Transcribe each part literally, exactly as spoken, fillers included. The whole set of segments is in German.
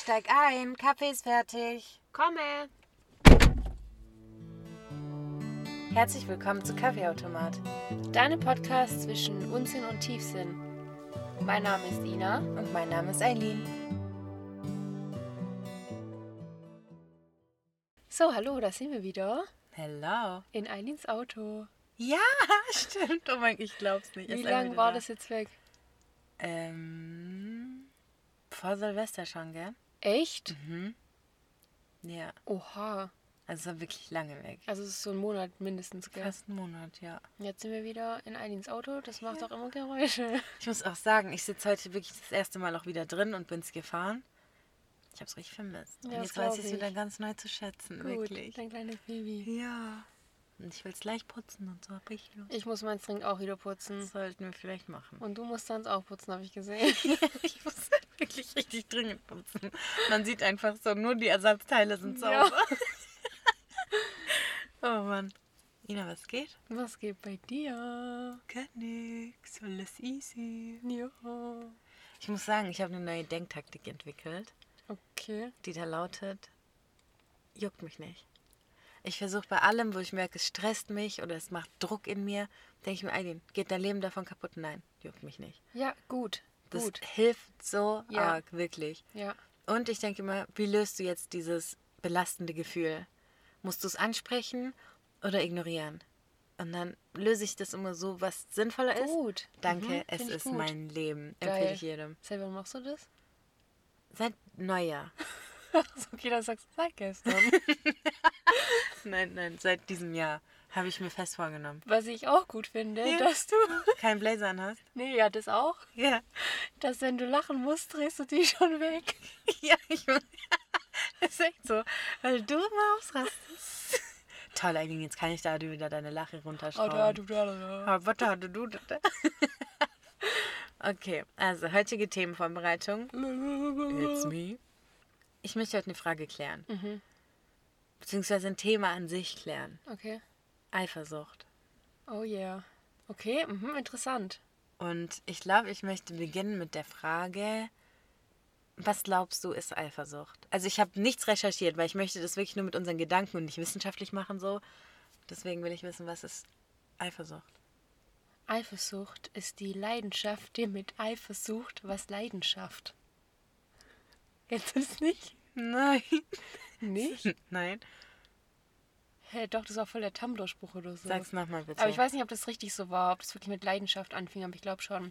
Steig ein, Kaffee ist fertig. Komme! Herzlich willkommen zu Kaffeeautomat. Deine Podcast zwischen Unsinn und Tiefsinn. Mein Name ist Ina. Und mein Name ist Eileen. So, hallo, da sind wir wieder. Hello. In Eileens Auto. Ja, stimmt. Oh mein Gott, ich glaub's nicht. Wie Ist lange wieder war da. das jetzt weg? Ähm, vor Silvester schon, gell? Echt? Mhm. Ja, Oha. also es war wirklich lange weg. Also es ist so ein Monat mindestens, gell? Fast einen Monat, ja. Jetzt sind wir wieder in Eileens Auto. Das macht auch immer Geräusche. Ich muss auch sagen, ich sitze heute wirklich das erste Mal auch wieder drin und bin's gefahren. Ich hab's richtig vermisst. Ja, und das jetzt weiß glaub ich es ich. wieder ganz neu zu schätzen, Gut, wirklich. dein kleines Baby. Ja. Und ich will es gleich putzen und so hab ich Lust. Ich muss meins dringend auch wieder putzen. Das sollten wir vielleicht machen. Und du musst dann auch putzen, habe ich gesehen. Ich muss wirklich richtig dringend putzen. Man sieht einfach so, nur die Ersatzteile sind Ja. sauber. Oh Mann. Ina, was geht? Was geht bei dir? Gar nix, alles easy. Ja. Ich muss sagen, ich habe eine neue Denktaktik entwickelt, Okay. die da lautet, juckt mich nicht. Ich versuche bei allem, wo ich merke, es stresst mich oder es macht Druck in mir, denke ich mir, Eileen, geht dein Leben davon kaputt? Nein, juckt mich nicht. Ja, gut. Das Gut. hilft so Ja. arg, wirklich. Ja. Und ich denke immer, wie löst du jetzt dieses belastende Gefühl? Musst du es ansprechen oder ignorieren? Und dann löse ich das immer so, was sinnvoller ist. Gut. Danke, Mhm, es find ich ist gut. mein Leben. Geil. Empfehle ich jedem. Seit wann machst du das? Seit Neujahr. Okay, dann sagst du seit gestern. Nein, nein, seit diesem Jahr habe ich mir fest vorgenommen. Was ich auch gut finde, Ja. dass du... Kein Blazer an hast? Nee, ja, das auch. Ja. Dass wenn du lachen musst, drehst du die schon weg. Ja, ich muss. Ist echt so. Weil du immer ausrastest. Toll, Eileen, jetzt kann ich da wieder deine Lache runterschrauben. Oh, da, du, da, da. Aber was da, du, du, da. Okay, also heutige Themenvorbereitung. It's me. Ich möchte heute eine Frage klären. Mhm. Beziehungsweise ein Thema an sich klären. Okay. Eifersucht. Oh yeah. Okay, mhm, interessant. Und ich glaube, ich möchte beginnen mit der Frage, was glaubst du, ist Eifersucht? Also ich habe nichts recherchiert, weil ich möchte das wirklich nur mit unseren Gedanken und nicht wissenschaftlich machen so. Deswegen will ich wissen, was ist Eifersucht? Eifersucht ist die Leidenschaft, die mit Eifersucht was Leidenschaft. Kennst du das nicht? Nein. Nicht? Nein. Hä, doch, das war voll der Tumblr-Spruch oder so. Sag's nochmal bitte. Aber ich weiß nicht, ob das richtig so war, ob das wirklich mit Leidenschaft anfing, aber ich glaube schon.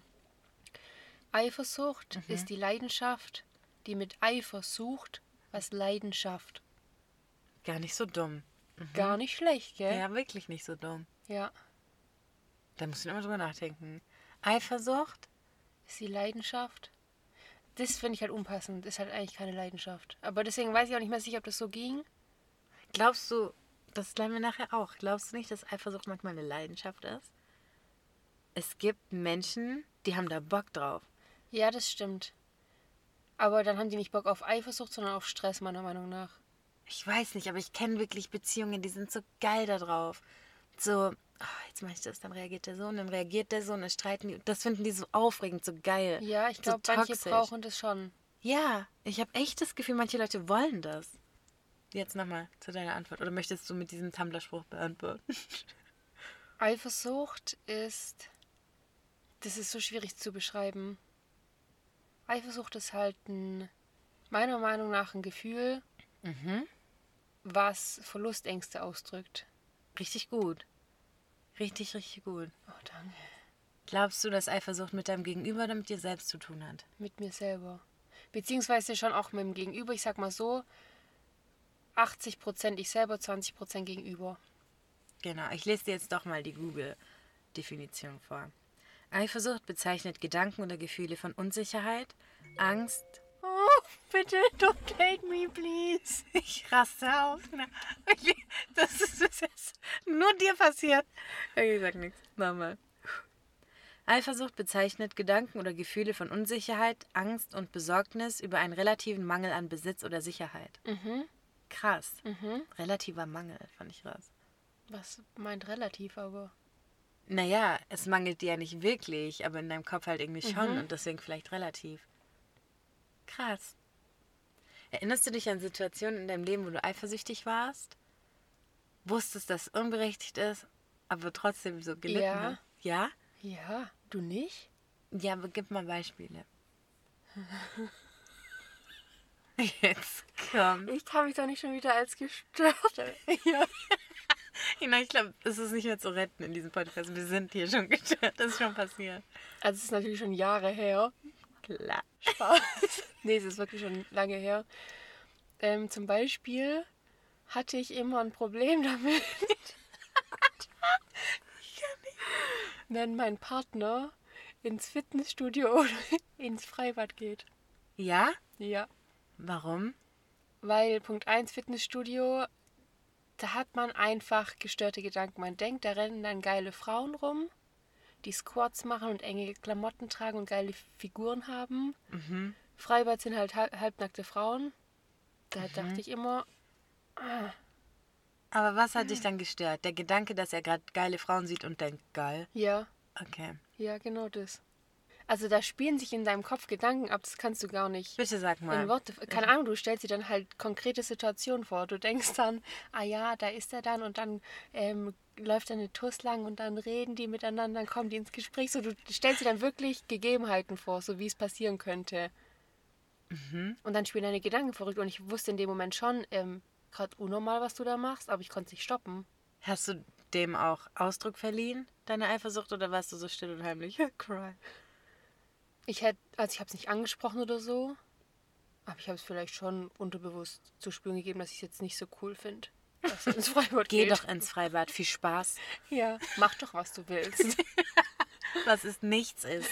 Eifersucht Mhm. ist die Leidenschaft, die mit Eifer sucht, was Leidenschaft. Gar nicht so dumm. Gar nicht schlecht, gell? Ja, wirklich nicht so dumm. Ja. Da musst du immer drüber nachdenken. Eifersucht? Ist die Leidenschaft? Das finde ich halt unpassend. Ist halt eigentlich keine Leidenschaft. Aber deswegen weiß ich auch nicht mehr sicher, ob das so ging. Glaubst du, das lernen wir nachher auch, glaubst du nicht, dass Eifersucht manchmal eine Leidenschaft ist? Es gibt Menschen, die haben da Bock drauf. Ja, das stimmt. Aber dann haben die nicht Bock auf Eifersucht, sondern auf Stress, meiner Meinung nach. Ich weiß nicht, aber ich kenne wirklich Beziehungen, die sind so geil da drauf. So, ah, jetzt mache ich das, dann reagiert der so und dann reagiert der so und dann streiten die. Das finden die so aufregend, so geil. Ja, ich so glaube, manche toxisch. brauchen das schon. Ja, ich habe echt das Gefühl, manche Leute wollen das. Jetzt nochmal zu deiner Antwort. Oder möchtest du mit diesem Tumblr-Spruch beantworten? Eifersucht ist... Das ist so schwierig zu beschreiben. Eifersucht ist halt ein, meiner Meinung nach ein Gefühl, Mhm. was Verlustängste ausdrückt. Richtig gut. Richtig, richtig gut. Oh, danke. Glaubst du, dass Eifersucht mit deinem Gegenüber oder mit dir selbst zu tun hat? Mit mir selber. Beziehungsweise schon auch mit dem Gegenüber. Ich sag mal so, achtzig Prozent ich selber, zwanzig Prozent Gegenüber. Genau, ich lese dir jetzt doch mal die Google-Definition vor. Eifersucht bezeichnet Gedanken oder Gefühle von Unsicherheit, Angst. Oh, bitte, don't take me, please. Ich raste aus. Ne? Okay, das ist bis jetzt nur dir passiert. Okay, ich sag nichts. Nochmal. Eifersucht bezeichnet Gedanken oder Gefühle von Unsicherheit, Angst und Besorgnis über einen relativen Mangel an Besitz oder Sicherheit. Mhm, Krass. mhm. Relativer Mangel, fand ich krass. Was meint relativ, aber... Naja, es mangelt dir ja nicht wirklich, aber in deinem Kopf halt irgendwie schon Mhm. und deswegen vielleicht relativ. Krass. Erinnerst du dich an Situationen in deinem Leben, wo du eifersüchtig warst? Wusstest, dass es unberechtigt ist, aber trotzdem so gelitten Ja. hast? Ja? Ja, du nicht? Ja, aber gib mal Beispiele. Jetzt komm. Ich kann mich doch nicht schon wieder als gestört. Ja. Ja, ich glaube, es ist nicht mehr zu retten in diesem Podcast. Wir sind hier schon gestört. Das ist schon passiert. Also es ist natürlich schon Jahre her. Klar. Spaß. Nee, es ist wirklich schon lange her. Ähm, zum Beispiel hatte ich immer ein Problem damit, wenn mein Partner ins Fitnessstudio oder ins Freibad geht. Ja? Ja. Warum? Weil Punkt eins Fitnessstudio, da hat man einfach gestörte Gedanken. Man denkt, da rennen dann geile Frauen rum, die Squats machen und enge Klamotten tragen und geile Figuren haben. Mhm. Freibad sind halt halb, halbnackte Frauen. Da mhm. dachte ich immer, ah. Aber was hat dich dann gestört? Der Gedanke, dass er gerade geile Frauen sieht und denkt, geil? Ja. Okay. Ja, genau das. Also da spielen sich in deinem Kopf Gedanken ab, das kannst du gar nicht. Bitte sag mal. In Worte, keine Ahnung, du stellst dir dann halt konkrete Situationen vor. Du denkst dann, ah ja, da ist er dann und dann ähm, läuft eine Tuss lang und dann reden die miteinander, dann kommen die ins Gespräch. So, du stellst dir dann wirklich Gegebenheiten vor, so wie es passieren könnte. Mhm. Und dann spielen deine Gedanken verrückt und ich wusste in dem Moment schon, ähm, gerade unnormal, was du da machst, aber ich konnte es nicht stoppen. Hast du dem auch Ausdruck verliehen, deine Eifersucht, oder warst du so still und heimlich? Cry. Ich hätte, also ich habe es nicht angesprochen oder so, aber ich habe es vielleicht schon unterbewusst zu spüren gegeben, dass ich es jetzt nicht so cool finde, dass er ins Freibad Geh geht. doch ins Freibad, viel Spaß. Ja, mach doch, was du willst. Was es nichts ist.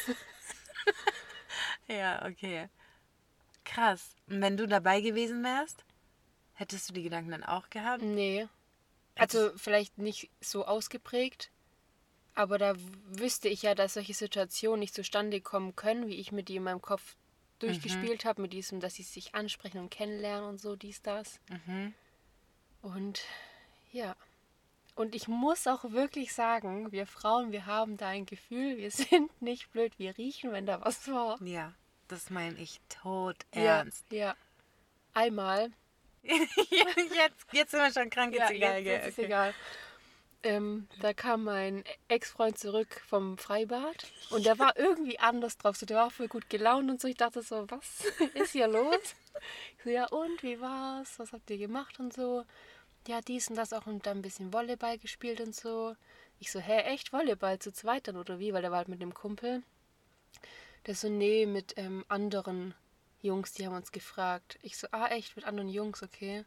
Ja, okay. Krass. Und wenn du dabei gewesen wärst, hättest du die Gedanken dann auch gehabt? Nee. Also vielleicht nicht so ausgeprägt, aber da w- wüsste ich ja, dass solche Situationen nicht zustande kommen können, wie ich mir die in meinem Kopf durchgespielt habe, mit diesem, dass sie sich ansprechen und kennenlernen und so, dies, das. Mhm. Und ja. Und ich muss auch wirklich sagen, wir Frauen, wir haben da ein Gefühl, wir sind nicht blöd, wir riechen, wenn da was war. Ja, das meine ich tot Ja, ernst. ja. Einmal. jetzt, jetzt sind wir schon krank, jetzt Ja, egal. jetzt, gell? jetzt ist Okay. egal. Ähm, da kam mein Ex-Freund zurück vom Freibad und der war irgendwie anders drauf. So, der war voll gut gelaunt und so. Ich dachte so, was ist hier los? Ich so, ja und, wie war's? Was habt ihr gemacht und so? Ja, dies und das auch und dann ein bisschen Volleyball gespielt und so. Ich so, hä, echt Volleyball zu zweit dann oder wie? Weil der war halt mit dem Kumpel. Der so, nee, mit ähm, anderen Jungs, die haben uns gefragt. Ich so, ah echt, mit anderen Jungs, okay.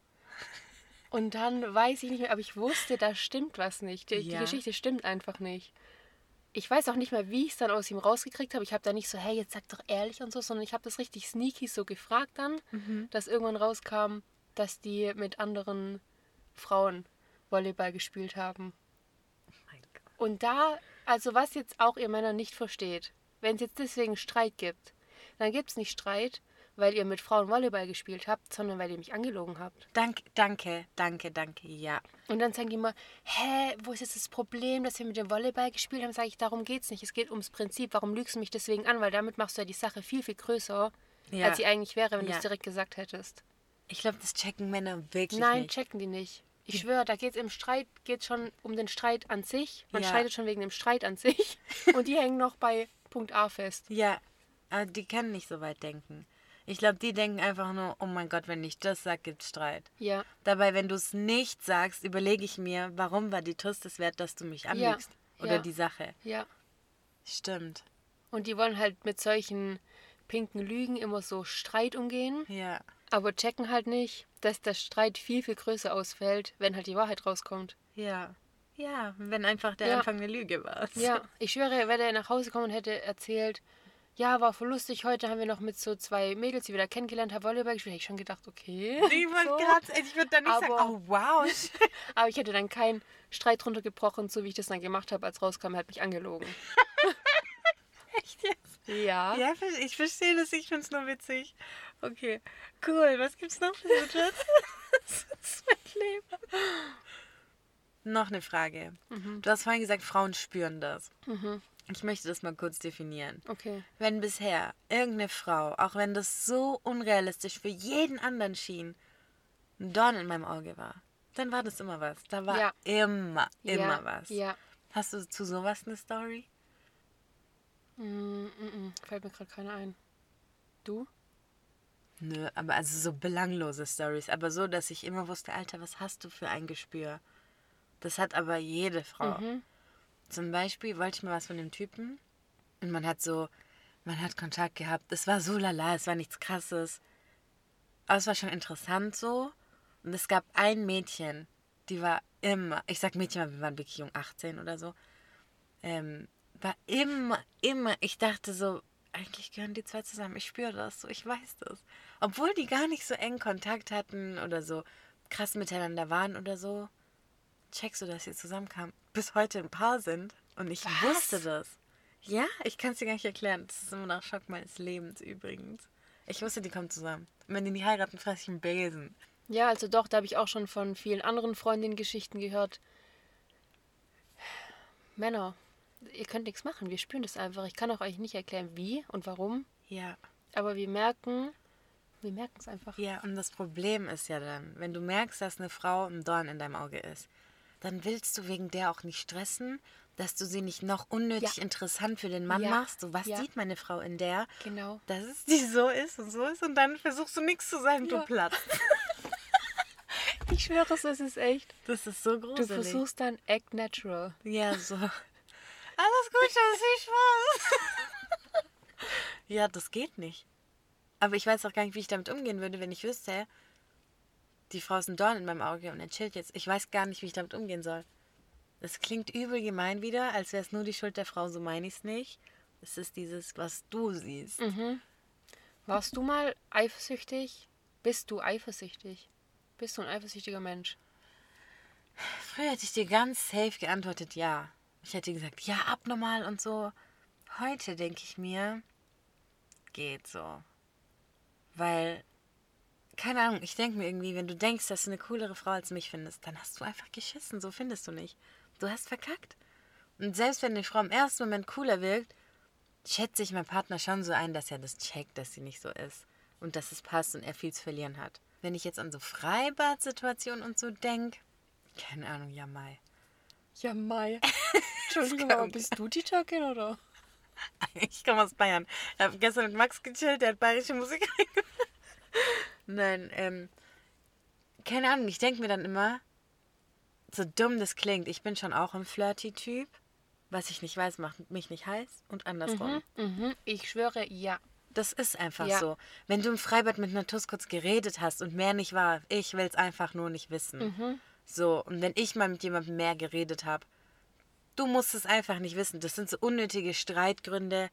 Und dann weiß ich nicht mehr, aber ich wusste, da stimmt was nicht. Die, Ja. die Geschichte stimmt einfach nicht. Ich weiß auch nicht mehr, wie ich es dann aus ihm rausgekriegt habe. Ich habe da nicht so, hey, jetzt sag doch ehrlich und so, sondern ich habe das richtig sneaky so gefragt dann, Mhm. dass irgendwann rauskam, dass die mit anderen Frauen Volleyball gespielt haben. Oh mein Gott. Und da, also was jetzt auch ihr Männer nicht versteht, wenn es jetzt deswegen Streit gibt, dann gibt es nicht Streit, weil ihr mit Frauen Volleyball gespielt habt, sondern weil ihr mich angelogen habt. Danke, danke, danke, danke, ja. Und dann sagen die immer, hä, wo ist jetzt das Problem, dass wir mit dem Volleyball gespielt haben? Sage ich, darum geht's nicht. Es geht ums Prinzip. Warum lügst du mich deswegen an? Weil damit machst du ja die Sache viel, viel größer, Ja. als sie eigentlich wäre, wenn Ja. du es direkt gesagt hättest. Ich glaube, das checken Männer wirklich Nein, nicht. checken die nicht. Ich schwöre, da geht es im Streit geht's schon um den Streit an sich. Man Ja. streitet schon wegen dem Streit an sich. Und die hängen noch bei Punkt A fest. Ja, aber die können nicht so weit denken. Ich glaube, die denken einfach nur, oh mein Gott, wenn ich das sage, gibt's Streit. Ja. Dabei, wenn du es nicht sagst, überlege ich mir, warum war die Tuss es wert, dass du mich anlügst? Oder ja. die Sache. Ja. Stimmt. Und die wollen halt mit solchen pinken Lügen immer so Streit umgehen, Ja. aber checken halt nicht, dass der Streit viel, viel größer ausfällt, wenn halt die Wahrheit rauskommt. Ja. Ja, wenn einfach der Ja. Anfang eine Lüge war. Ja, ich schwöre, wenn er nach Hause kommt und hätte erzählt, ja, war voll lustig, heute haben wir noch mit so zwei Mädels, die wir da kennengelernt haben, Volleyball gespielt, hätte ich schon gedacht, okay. Ich wollte so. gerade, ich würde dann nicht Aber- sagen, oh wow. Aber ich hätte dann keinen Streit runtergebrochen, so wie ich das dann gemacht habe, als rauskam, er hat mich angelogen. Echt jetzt? Ja. Ja, ich verstehe das, ich finde es nur witzig. Okay, cool. Was gibt's noch für Situationen? Das ist mein Leben. Noch eine Frage. Du hast vorhin gesagt, Frauen spüren das. Mhm. Ich möchte das mal kurz definieren. Okay. Wenn bisher irgendeine Frau, auch wenn das so unrealistisch für jeden anderen schien, ein Dorn in meinem Auge war, dann war das immer was. Da war Ja. immer, immer Ja, was. ja. Hast du zu sowas eine Story? Mm, mm, mm. Fällt mir gerade keine ein. Du? Nö, aber also so belanglose Stories. Aber so, dass ich immer wusste, Alter, was hast du für ein Gespür? Das hat aber jede Frau. Mhm. Zum Beispiel wollte ich mal was von dem Typen und man hat so, man hat Kontakt gehabt. Es war so lala, es war nichts Krasses. Aber es war schon interessant so. Und es gab ein Mädchen, die war immer, ich sag Mädchen, weil wir waren wirklich jung, achtzehn oder so, ähm, war immer, immer, ich dachte so, eigentlich gehören die zwei zusammen. Ich spüre das so, ich weiß das. Obwohl die gar nicht so eng Kontakt hatten oder so krass miteinander waren oder so. Checkst du, dass sie zusammenkamen? Bis heute ein Paar sind. Und ich Was? wusste das. Ja, ich kann es dir gar nicht erklären. Das ist immer noch Schock meines Lebens übrigens. Ich wusste, die kommen zusammen. Und wenn die nicht heiraten, fresse ich einen Besen. Ja, also doch, da habe ich auch schon von vielen anderen Freundinnen Geschichten gehört. Männer, ihr könnt nichts machen, wir spüren das einfach. Ich kann auch euch nicht erklären, wie und warum, Ja. aber wir merken, wir merken es einfach. Ja, und das Problem ist ja dann, wenn du merkst, dass eine Frau ein Dorn in deinem Auge ist, dann willst du wegen der auch nicht stressen, dass du sie nicht noch unnötig Ja. interessant für den Mann Ja. machst. So, was Ja. sieht meine Frau in der, Genau. dass es die so ist und so ist und dann versuchst du nichts zu sagen, Ja. du platzt. Ich schwöre es, es ist echt. Das ist so Du gruselig. versuchst dann act natural. Ja, so. Alles gut, das ist Spaß. Ja, das geht nicht. Aber ich weiß auch gar nicht, wie ich damit umgehen würde, wenn ich wüsste, die Frau ist ein Dorn in meinem Auge und er chillt jetzt. Ich weiß gar nicht, wie ich damit umgehen soll. Das klingt übel gemein wieder, als wäre es nur die Schuld der Frau, so meine ich es nicht. Es ist dieses, was du siehst. Mhm. Warst du mal eifersüchtig? Bist du eifersüchtig? Bist du ein eifersüchtiger Mensch? Früher hätte ich dir ganz safe geantwortet, ja. Ich hätte gesagt, ja, abnormal und so. Heute denke ich mir, geht so. Weil, keine Ahnung, ich denke mir irgendwie, wenn du denkst, dass du eine coolere Frau als mich findest, dann hast du einfach geschissen. So findest du nicht. Du hast verkackt. Und selbst wenn eine Frau im ersten Moment cooler wirkt, schätze ich meinen Partner schon so ein, dass er das checkt, dass sie nicht so ist. Und dass es passt und er viel zu verlieren hat. Wenn ich jetzt an so Freibad-Situationen und so denke, keine Ahnung, ja, Mai. Ja, Mai. Entschuldigung, Das aber kommt. bist du die Türkin oder? Ich komme aus Bayern. Ich habe gestern mit Max gechillt, der hat bayerische Musik reingemacht. Nein, ähm, keine Ahnung, ich denke mir dann immer, so dumm das klingt, ich bin schon auch ein Flirty-Typ. Was ich nicht weiß, macht mich nicht heiß und andersrum. Mhm, ich schwöre, ja. Das ist einfach Ja. so. Wenn du im Freibad mit einer Tuss kurz geredet hast und mehr nicht war, ich will es einfach nur nicht wissen. Mhm. So, und wenn ich mal mit jemandem mehr geredet habe, du musst es einfach nicht wissen. Das sind so unnötige Streitgründe,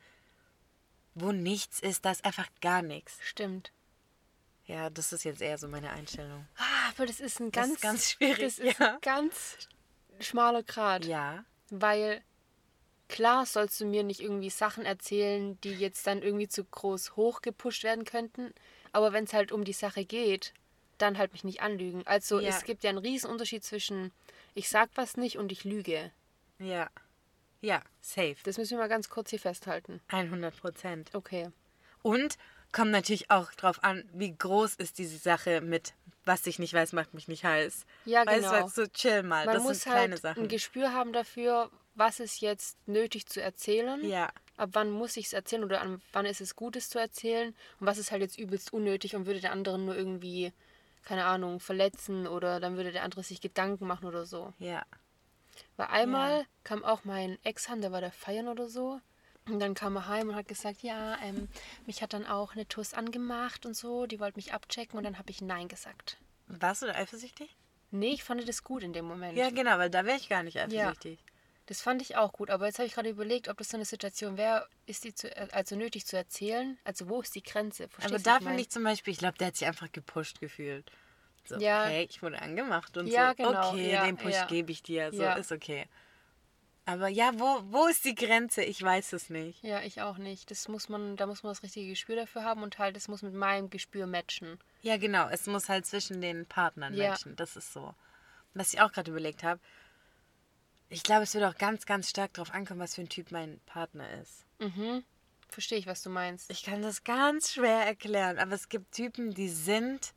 wo nichts ist, da ist einfach gar nichts. Stimmt. Ja, das ist jetzt eher so meine Einstellung. Ah, aber das ist ein Das ganz, ist ganz schwierig, Das ist ja. ein ganz schmaler Grat. Ja, Weil klar sollst du mir nicht irgendwie Sachen erzählen, die jetzt dann irgendwie zu groß hochgepusht werden könnten. Aber wenn es halt um die Sache geht, dann halt mich nicht anlügen. Also Ja. es gibt ja einen riesen Unterschied zwischen ich sag was nicht und ich lüge. ja, ja, safe. Das müssen wir mal ganz kurz hier festhalten. hundert Prozent. Okay. Und kommt natürlich auch drauf an, wie groß ist diese Sache mit, was ich nicht weiß, macht mich nicht heiß. Ja, Weißt genau. du, so chill mal, Man das muss sind kleine halt Sachen. ein Gespür haben dafür, was ist jetzt nötig zu erzählen. Ja, Ab wann muss ich es erzählen oder an wann ist es gut, es zu erzählen. Und was ist halt jetzt übelst unnötig und würde der andere nur irgendwie, keine Ahnung, verletzen oder dann würde der andere sich Gedanken machen oder so. ja, Weil einmal kam auch mein Ex-Hand, der war der feiern oder so. Und dann kam er heim und hat gesagt, ja, ähm, mich hat dann auch eine Tuss angemacht und so, die wollte mich abchecken und dann habe ich Nein gesagt. warst du da eifersüchtig? Nee, ich fand das gut in dem Moment. Ja, genau, weil da wäre ich gar nicht eifersüchtig. Das fand ich auch gut, aber jetzt habe ich gerade überlegt, ob das so eine Situation wäre, ist die zu, also nötig zu erzählen? Also wo ist die Grenze? Verstehst Aber du, da was finde mein? ich zum Beispiel, ich glaube, der hat sich einfach gepusht gefühlt. So, Ja. hey, ich wurde angemacht und Ja, so. genau, Okay, ja, den Push ja. gebe ich dir. So, Ja. ist okay. Aber ja, wo, wo ist die Grenze? Ich weiß es nicht. Ja, ich auch nicht. Das muss man, da muss man das richtige Gespür dafür haben und halt, das muss mit meinem Gespür matchen. Ja, genau. Es muss halt zwischen den Partnern Ja. matchen. Das ist so. Was ich auch gerade überlegt habe. Ich glaube, es wird auch ganz, ganz stark darauf ankommen, was für ein Typ mein Partner ist. Mhm. Verstehe ich, was du meinst. Ich kann das ganz schwer erklären, aber es gibt Typen, die sind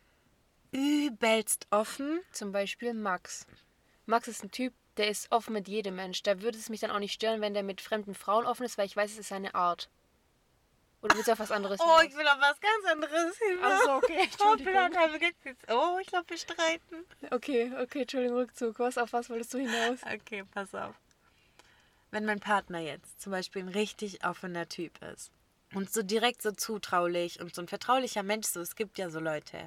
übelst offen. Zum Beispiel Max. Max ist ein Typ, der ist offen mit jedem Mensch. Da würde es mich dann auch nicht stören, wenn der mit fremden Frauen offen ist, weil ich weiß, es ist seine Art. Oder willst du auf was anderes Oh, hinaus? ich will auf was ganz anderes hinaus. Ach so, okay, Entschuldigung. Hoppla, da beginnt jetzt- Oh, ich glaube, wir streiten. Okay, okay, Entschuldigung, Rückzug. Was, auf was wolltest du hinaus? Okay, pass auf. Wenn mein Partner jetzt zum Beispiel ein richtig offener Typ ist und so direkt so zutraulich und so ein vertraulicher Mensch, so es gibt ja so Leute.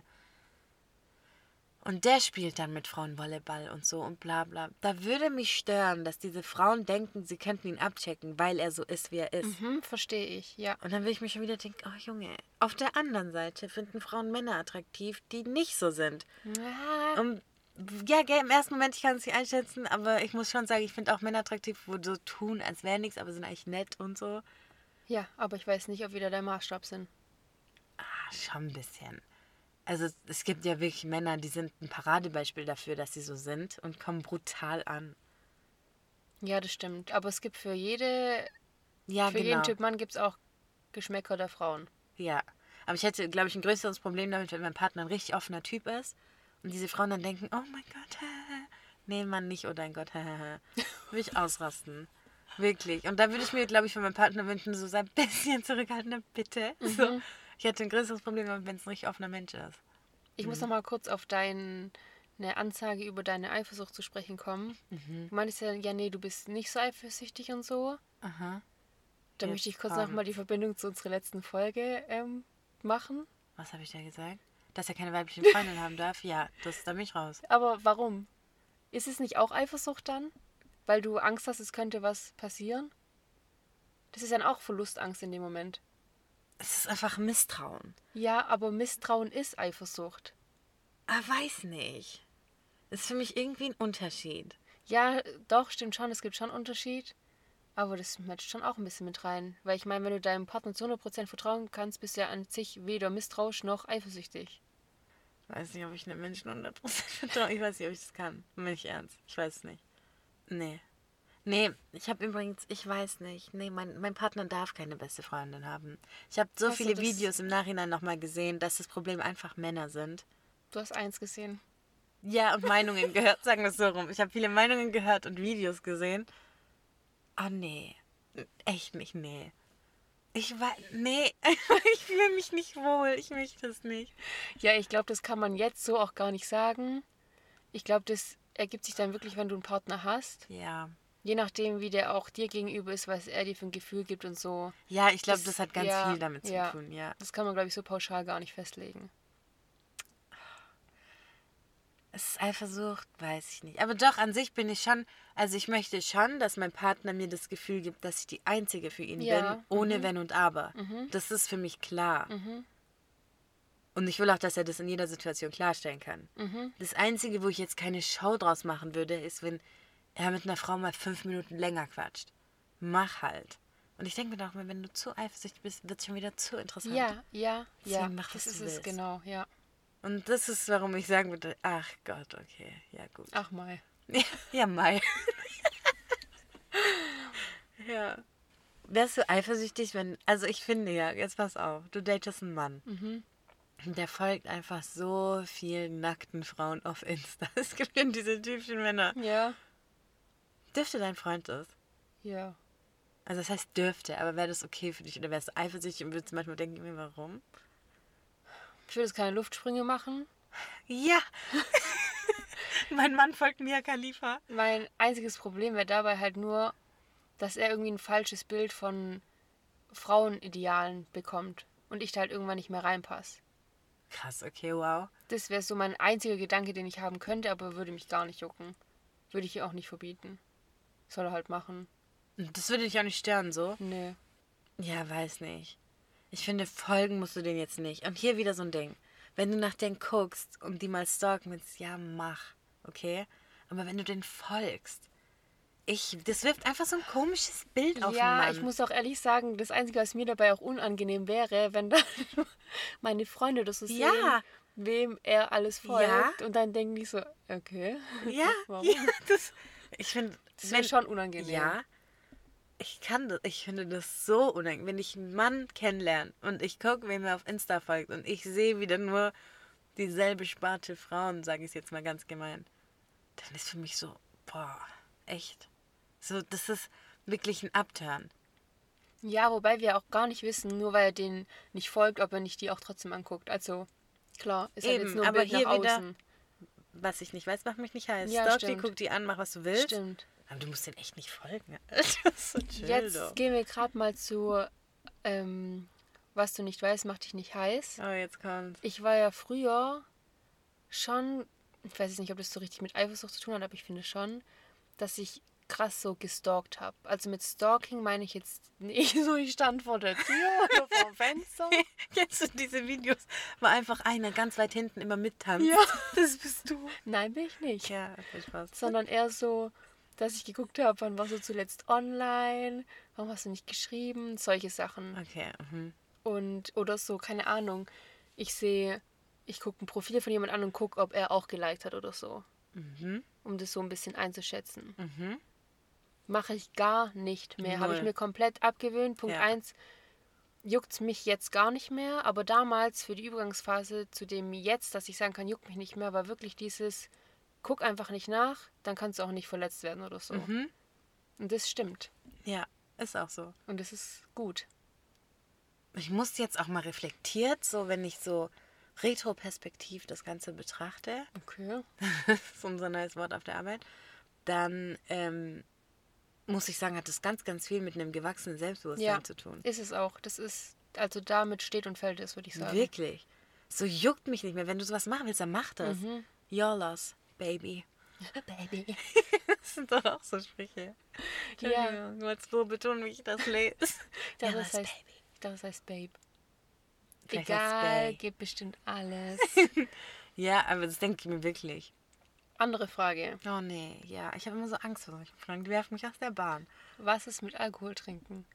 Und der spielt dann mit Frauen Volleyball und so und bla bla. Da würde mich stören, dass diese Frauen denken, sie könnten ihn abchecken, weil er so ist, wie er ist. Mhm, verstehe ich, ja. Und dann will ich mich schon wieder denken, oh Junge, auf der anderen Seite finden Frauen Männer attraktiv, die nicht so sind. Ah, Und ja, gell, im ersten Moment, ich kann es nicht einschätzen, aber ich muss schon sagen, ich finde auch Männer attraktiv, wo so tun, als wäre nichts, aber sind eigentlich nett und so. ja, aber ich weiß nicht, ob wir da der Maßstab sind. Ah, schon ein bisschen. Also es gibt ja wirklich Männer, die sind ein Paradebeispiel dafür, dass sie so sind und kommen brutal an. Ja, das stimmt. Aber es gibt für jede, Ja, für genau. jeden Typ Mann gibt es auch Geschmäcker der Frauen. Ja, aber ich hätte, glaube ich, ein größeres Problem damit, wenn mein Partner ein richtig offener Typ ist und diese Frauen dann denken, oh mein Gott, nee, Mann, nicht, oh dein Gott, würde ich ausrasten. Wirklich. Und da würde ich mir, glaube ich, von meinem Partner wünschen, so sei ein bisschen zurückhaltender, bitte. So. Ich hätte ein größeres Problem, wenn es ein richtig offener Mensch ist. Ich muss noch mal kurz auf deine Ansage über deine Eifersucht zu sprechen kommen. Du meintest ja, ja, nee, du bist nicht so eifersüchtig und so. Aha. Da Jetzt möchte ich kurz kommt's. noch mal die Verbindung zu unserer letzten Folge ähm, machen. Was habe ich da gesagt? Dass er keine weiblichen Freundinnen haben darf? Ja, das da bin ich raus. Aber warum? Ist es nicht auch Eifersucht dann? Weil du Angst hast, es könnte was passieren? Das ist dann auch Verlustangst in dem Moment. Es ist einfach Misstrauen. Ja, aber Misstrauen ist Eifersucht. Ah, weiß nicht. Das ist für mich irgendwie ein Unterschied. Ja, doch, stimmt schon, es gibt schon einen Unterschied. Aber das matcht schon auch ein bisschen mit rein. Weil ich meine, wenn du deinem Partner zu hundert Prozent vertrauen kannst, bist du ja an sich weder misstrauisch noch eifersüchtig. Ich weiß nicht, ob ich einem Menschen hundert Prozent vertraue. Ich weiß nicht, ob ich das kann. Bin ich ernst. Ich weiß es nicht. Nee. Nee, ich habe übrigens, ich weiß nicht. Nee, mein, mein Partner darf keine beste Freundin haben. Ich habe so Hast du viele das- Videos im Nachhinein nochmal gesehen, dass das Problem einfach Männer sind. Du hast eins gesehen. Ja, und Meinungen gehört, sagen wir es so rum. Ich habe viele Meinungen gehört und Videos gesehen. Oh nee, echt nicht, nee. Ich weiß, nee, ich fühle mich nicht wohl, ich möchte es nicht. Ja, ich glaube, das kann man jetzt so auch gar nicht sagen. Ich glaube, das ergibt sich dann wirklich, wenn du einen Partner hast. Ja, Je nachdem, wie der auch dir gegenüber ist, was er dir für ein Gefühl gibt und so. ja, ich glaube, Das- das, hat ganz ja, viel damit ja. zu tun, ja. Das kann man, glaube ich, so pauschal gar nicht festlegen. Es ist Eifersucht, weiß ich nicht. Aber doch, an sich bin ich schon, also ich möchte schon, dass mein Partner mir das Gefühl gibt, dass ich die Einzige für ihn Ja, bin, ohne Wenn und Aber. Das ist für mich klar. Und ich will auch, dass er das in jeder Situation klarstellen kann. Das Einzige, wo ich jetzt keine Show draus machen würde, ist, wenn er mit einer Frau mal fünf Minuten länger quatscht. Mach halt. Und ich denke mir doch mal, wenn du zu eifersüchtig bist, wird es schon wieder zu interessant. Ja, ja, Deswegen ja. mach, was das ist du es, willst. genau, ja. Und das ist, warum ich sagen würde, ach Gott, okay, ja gut. Ach mal. Ja, ja Mai. Ja. Wärst du eifersüchtig, wenn, also ich finde ja, jetzt pass auf, du datest einen Mann. Und der folgt einfach so vielen nackten Frauen auf Insta. Es gibt ja diese typischen Männer. Ja, Dürfte dein Freund das? ja. Also das heißt dürfte, aber wäre das okay für dich? Oder wärst du eifersüchtig und würdest manchmal denken, mir, warum? Ich würde jetzt keine Luftsprünge machen. Ja! Mein Mann folgt Mia Khalifa. Mein einziges Problem wäre dabei halt nur, dass er irgendwie ein falsches Bild von Frauenidealen bekommt und ich da halt irgendwann nicht mehr reinpasse. Krass, okay, wow. Das wäre so mein einziger Gedanke, den ich haben könnte, aber würde mich gar nicht jucken. Würde ich ihr auch nicht verbieten. Soll er halt machen. Das würde dich auch nicht stören, so? Nee. Ja, weiß nicht. Ich finde, folgen musst du denen jetzt nicht. Und hier wieder so ein Ding. Wenn du nach denen guckst und die mal stalken willst, ja, mach. Okay? Aber wenn du denen folgst, ich, das wirft einfach so ein komisches Bild auf den Ja, Mann. ich muss auch ehrlich sagen, das Einzige, was mir dabei auch unangenehm wäre, wenn dann meine Freunde das so sehen, Ja. wem er alles folgt. Ja. Und dann denken die so, okay. Ja, Warum? ja, das... Ich finde, Das wenn, ist schon unangenehm. Ja, ich kann das, ich finde das so unangenehm. Wenn ich einen Mann kennenlerne und ich gucke, wer mir auf Insta folgt und ich sehe wieder nur dieselbe Sparte Frauen, sage ich es jetzt mal ganz gemein, dann ist für mich so, boah, echt. So, das ist wirklich ein Upturn. Ja, wobei wir auch gar nicht wissen, nur weil er denen nicht folgt, ob er nicht die auch trotzdem anguckt. Also, klar, ist halt Eben, jetzt nur ein aber Bild nach hier wieder, außen. was ich nicht weiß, macht mich nicht heiß. Ja, Stalk die, stimmt. guck die an, mach was du willst. Stimmt. Aber du musst den echt nicht folgen. Das ist so chill, Jetzt doch. gehen wir gerade mal zu, ähm, was du nicht weißt, macht dich nicht heiß. Oh, jetzt kommt's. Ich war ja früher schon, ich weiß jetzt nicht, ob das so richtig mit Eifersucht zu tun hat, aber ich finde schon, dass ich krass so gestalkt habe. Also mit Stalking meine ich jetzt nicht so, ich stand vor der Tür oder vor dem Fenster. Kennst du diese Videos, wo einfach einer ganz weit hinten immer mittanzt? Ja. Das bist du. Nein, bin ich nicht. Ja, viel Spaß. Sondern eher so, dass ich geguckt habe, wann warst du zuletzt online, warum hast du nicht geschrieben, solche Sachen. Okay, mhm. Und, oder so, keine Ahnung. Ich sehe, ich gucke ein Profil von jemand an und gucke, ob er auch geliked hat oder so. Mhm. Um das so ein bisschen einzuschätzen. Mhm. Mache ich gar nicht mehr. Habe ich Null. mir komplett abgewöhnt. Punkt Ja. eins juckt es mich jetzt gar nicht mehr. Aber damals für die Übergangsphase zu dem jetzt, dass ich sagen kann, juckt mich nicht mehr, war wirklich dieses, guck einfach nicht nach, dann kannst du auch nicht verletzt werden oder so. Mhm. Und das stimmt. Ja, ist auch so. Und das ist gut. Ich muss jetzt auch mal reflektiert, so wenn ich so retroperspektiv das Ganze betrachte, Okay. das ist unser neues Wort auf der Arbeit, dann ähm, muss ich sagen, hat das ganz, ganz viel mit einem gewachsenen Selbstbewusstsein Ja, zu tun. ist es auch. Das ist, also damit steht und fällt es, würde ich sagen. Wirklich. So juckt mich nicht mehr. Wenn du sowas machen willst, dann mach das. Mhm. Your loss, baby. Baby. Das sind doch auch so Sprüche. Ja. Nur als so betonen, wie ich das lese. Ich dachte, Your das loss, heißt, ich dachte, das heißt Babe. Vielleicht Egal, heißt's Babe. gibt bestimmt alles. Ja, aber das denke ich mir wirklich. Andere Frage. Oh nee, ja. Ich habe immer so Angst vor solchen Fragen. Die werfen mich aus der Bahn. Was ist mit Alkohol trinken?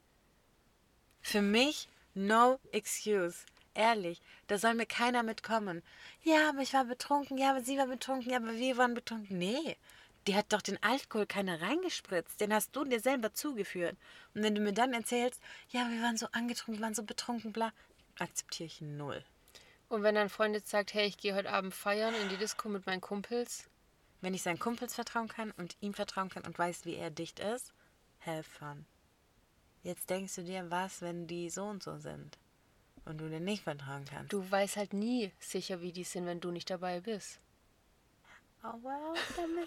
Für mich, no excuse. Ehrlich, da soll mir keiner mitkommen. Ja, aber ich war betrunken. Ja, aber sie war betrunken. Ja, aber wir waren betrunken. Nee, die hat doch den Alkohol keiner reingespritzt. Den hast du dir selber zugeführt. Und wenn du mir dann erzählst, ja, wir waren so angetrunken, wir waren so betrunken, bla, akzeptiere ich null. Und wenn dein Freund jetzt sagt, hey, ich gehe heute Abend feiern in die Disco mit meinen Kumpels. Wenn ich seinen Kumpels vertrauen kann und ihm vertrauen kann und weiß, wie er dicht ist, have fun. Jetzt denkst du dir, was, wenn die so und so sind und du denen nicht vertrauen kannst. Du weißt halt nie sicher, wie die sind, wenn du nicht dabei bist. Oh, well, damit.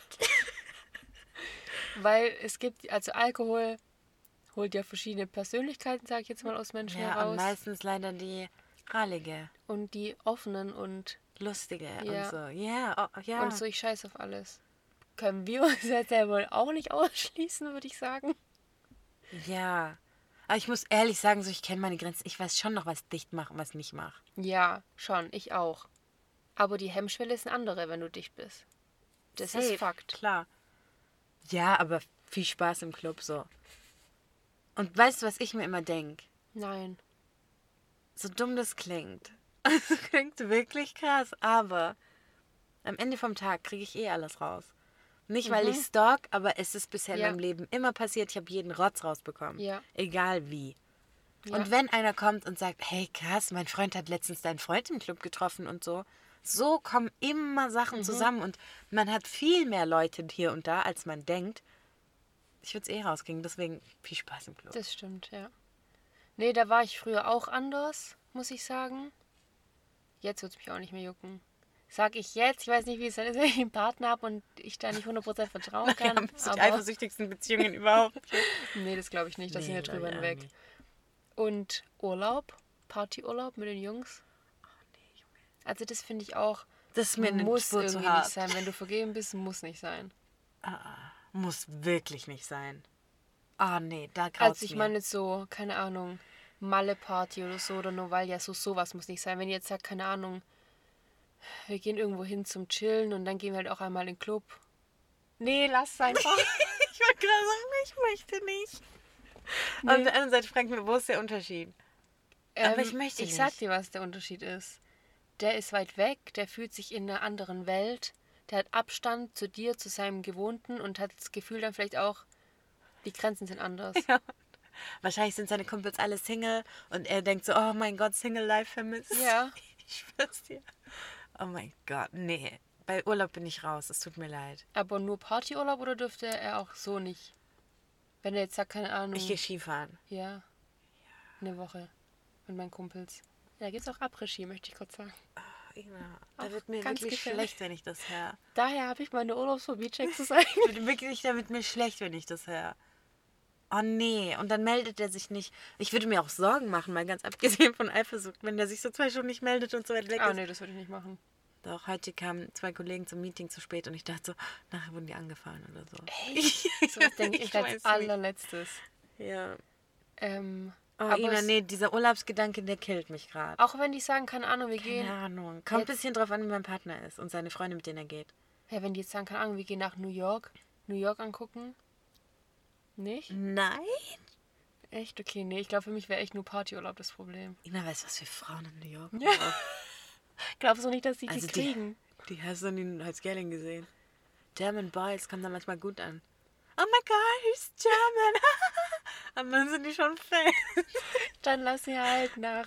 Weil es gibt, also Alkohol holt ja verschiedene Persönlichkeiten, sage ich jetzt mal, aus Menschen Ja, und heraus. meistens leider die rallige, Und die offenen und, lustige Ja. und so. Ja, oh, ja. und so, ich scheiß auf alles. Können wir uns jetzt ja wohl auch nicht ausschließen, würde ich sagen. Ja. Aber ich muss ehrlich sagen, so ich kenne meine Grenzen. Ich weiß schon noch, was dicht mache und was nicht mache. Ja, schon, ich auch. Aber die Hemmschwelle ist eine andere, wenn du dicht bist. Das Safe, ist Fakt. Klar. Ja, aber viel Spaß im Club so. Und weißt du, was ich mir immer denke? Nein. So dumm das klingt. Das klingt wirklich krass, aber am Ende vom Tag kriege ich eh alles raus. Nicht, weil Mhm. ich stalk, aber es ist bisher Ja. in meinem Leben immer passiert, ich habe jeden Rotz rausbekommen. Ja. Egal wie. Ja. Und wenn einer kommt und sagt, hey krass, mein Freund hat letztens deinen Freund im Club getroffen und so, so kommen immer Sachen Mhm. zusammen und man hat viel mehr Leute hier und da, als man denkt. Ich würde es eh rauskriegen, deswegen viel Spaß im Club. Das stimmt, ja. Nee, da war ich früher auch anders, muss ich sagen. Jetzt wird es mich auch nicht mehr jucken. Sag ich jetzt, ich weiß nicht, wie es dann ist, wenn ich einen Partner habe und ich da nicht hundert Prozent vertrauen Ja, kann. bist du die aber eifersüchtigsten Beziehungen überhaupt. nee, das glaube ich nicht, da sind wir Nee, drüber glaub ich auch hinweg. nicht. Und Urlaub, Partyurlaub mit den Jungs. Also das finde ich auch, Das ist mir eine muss Spur irgendwie zu hart. nicht sein. Wenn du vergeben bist, muss nicht sein. Muss wirklich nicht sein. Ah, nee, da graut's Also ich mir. meine jetzt so, keine Ahnung, Malle-Party oder so oder Novalia, so sowas muss nicht sein. Wenn ihr jetzt sagt, keine Ahnung, wir gehen irgendwo hin zum Chillen und dann gehen wir halt auch einmal in den Club. Nee, lass es einfach. Ich wollte gerade sagen, ich möchte nicht. Nee. Auf der anderen Seite fragt mir, wo ist der Unterschied? Aber ich möchte Ich nicht. sag dir, was der Unterschied ist. Der ist weit weg, der fühlt sich in einer anderen Welt. der hat Abstand zu dir, zu seinem Gewohnten und hat das Gefühl dann vielleicht auch, die Grenzen sind anders. Ja. Wahrscheinlich sind seine Kumpels alle Single und er denkt so, oh mein Gott, Single Life vermisst. Ja. Ich schwör's dir. Oh mein Gott, nee. Bei Urlaub bin ich raus, es tut mir leid. Aber nur Partyurlaub oder dürfte er auch so nicht? Wenn er jetzt sagt, keine Ahnung. Ich gehe Skifahren. Ja. Eine Woche mit meinen Kumpels. Ja, da gibt's auch Après-Ski, möchte ich kurz sagen. Oh, Ina, da Ach, wird mir ganz wirklich gefährlich. schlecht, wenn ich das höre. Daher habe ich meine Urlaubsphobie-Check zu sagen. Wird wirklich, da wird mir schlecht, wenn ich das höre. Oh nee, und dann meldet er sich nicht. Ich würde mir auch Sorgen machen, mal ganz abgesehen von Eifersucht, wenn der sich so zwei Stunden nicht meldet und so weit weg Ah, ist. nee, das würde ich nicht machen. Doch, heute kamen zwei Kollegen zum Meeting zu spät und ich dachte so, nachher wurden die angefahren oder so. Echt? So denke ich, Ich als weiß nicht. allerletztes. Ja. Ähm, Oh, aber Ina, es- nee, dieser Urlaubsgedanke, der killt mich gerade. Auch wenn die sagen, keine Ahnung, wir Keine gehen. Ahnung. Kommt ein Jetzt- bisschen drauf an, wie mein Partner ist und seine Freunde, mit denen er geht. Ja, wenn die jetzt sagen, keine Ahnung, wir gehen nach New York. New York angucken. Nicht? Nein? Echt? Okay, nee, ich glaube, für mich wäre echt nur Partyurlaub das Problem. Ina weiß, was für Frauen in New York Ja. brauchen. Glaubst du nicht, dass die Also die die- kriegen? Die hast du nie als Gerling gesehen. German Boys kommen da manchmal gut an. Oh my God, he's German. Und dann sind die schon Fans. Dann lass sie halt nach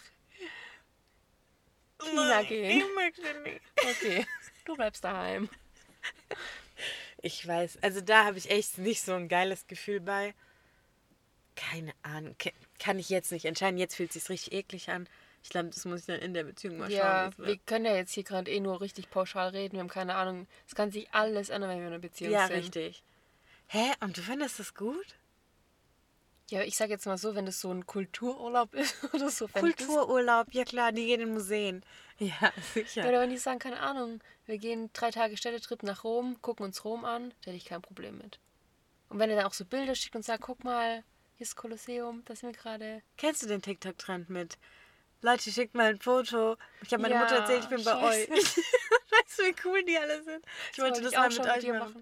China gehen. Ich möchte nicht. Okay, du bleibst daheim. Ich weiß, also da habe ich echt nicht so ein geiles Gefühl bei. Keine Ahnung, ke- kann ich jetzt nicht entscheiden. Jetzt fühlt es sich richtig eklig an. Ich glaube, das muss ich dann in der Beziehung mal Ja, schauen. wie es wir wird. können ja jetzt hier gerade eh nur richtig pauschal reden. Wir haben keine Ahnung. Es kann sich alles ändern, wenn wir in einer Beziehung Ja, sind. richtig. Hä? Und du findest das gut? Ja, ich sag jetzt mal so, wenn das so ein Kultururlaub ist oder so. fänd ich das- Kultururlaub, ja klar, die gehen in Museen. Ja, Ja, sicher. oder wenn die sagen, keine Ahnung, wir gehen drei Tage Städtetrip nach Rom, gucken uns Rom an, da hätte ich kein Problem mit. Und wenn er dann auch so Bilder schickt und sagt, guck mal, hier ist das Kolosseum, das sind wir gerade. Kennst du den TikTok-Trend mit Leute, schickt mal ein Foto. Ich habe meine Ja, Mutter erzählt, ich bin bei scheiße. euch. Weißt du, wie cool die alle sind? Ich wollte das, ich mal auch mit schon euch dir machen.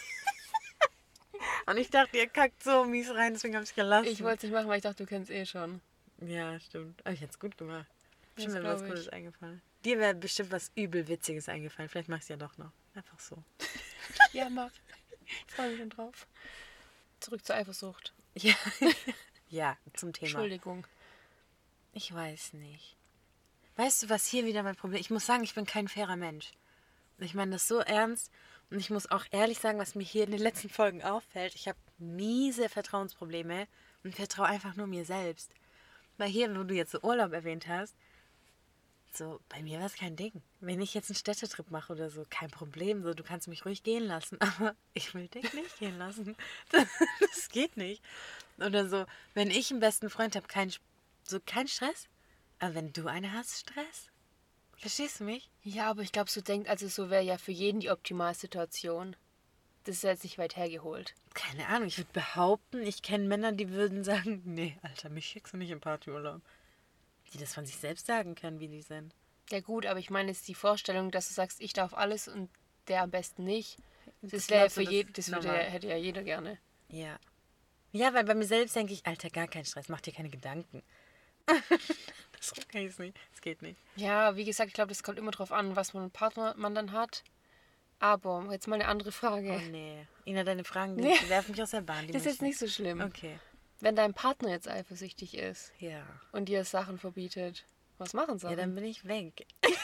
Und ich dachte, ihr kackt so mies rein, deswegen habe ich es gelassen. Ich wollte es nicht machen, weil ich dachte, du kennst eh schon. Ja, stimmt. Aber ich hätte es gut gemacht. Das Bestimmt wäre was glaub ich. Cooles eingefallen. Dir wäre bestimmt was übel Witziges eingefallen. Vielleicht machst du ja doch noch. Einfach so. Ja, mach. Ich freue mich schon drauf. Zurück zur Eifersucht. Ja, ja zum Thema. Entschuldigung. Ich weiß nicht. Weißt du, was hier wieder mein Problem ist? Ich muss sagen, ich bin kein fairer Mensch. Ich meine das so ernst. Und ich muss auch ehrlich sagen, was mir hier in den letzten Folgen auffällt. Ich habe miese Vertrauensprobleme und vertraue einfach nur mir selbst. Weil hier, wo du jetzt so Urlaub erwähnt hast, so, bei mir war es kein Ding. Wenn ich jetzt einen Städtetrip mache oder so, kein Problem. So, du kannst mich ruhig gehen lassen. Aber ich will dich nicht gehen lassen. Das, das geht nicht. Oder so, wenn ich einen besten Freund habe, kein, so kein Stress. Aber wenn du eine hast, Stress. Verstehst du mich? Ja, aber ich glaube, so denkt, also so wäre ja für jeden die Optimalsituation. Das ist jetzt nicht weit hergeholt. Keine Ahnung, ich würde behaupten, ich kenne Männer, die würden sagen, nee, Alter, mich schickst du nicht im Partyurlaub. Die das von sich selbst sagen können, wie die sind. Ja gut, aber ich meine jetzt die Vorstellung, dass du sagst, ich darf alles und der am besten nicht. Das Das wäre glaubst für du, das jeden, ist das würde, normal? hätte ja jeder gerne. Ja. Ja, weil bei mir selbst denke ich, Alter, gar kein Stress, mach dir keine Gedanken. Das kann ich nicht, das geht nicht. Ja, wie gesagt, ich glaube, das kommt immer drauf an, was für einen Partner man dann hat. Aber jetzt mal eine andere Frage. Oh nee. Ina, deine Fragen, die Nee. die werfen mich aus der Bahn. Die Das ist jetzt möchte ich- nicht so schlimm. Okay. Wenn dein Partner jetzt eifersüchtig ist Ja. und dir Sachen verbietet, was machen sie? Ja, dann bin ich weg.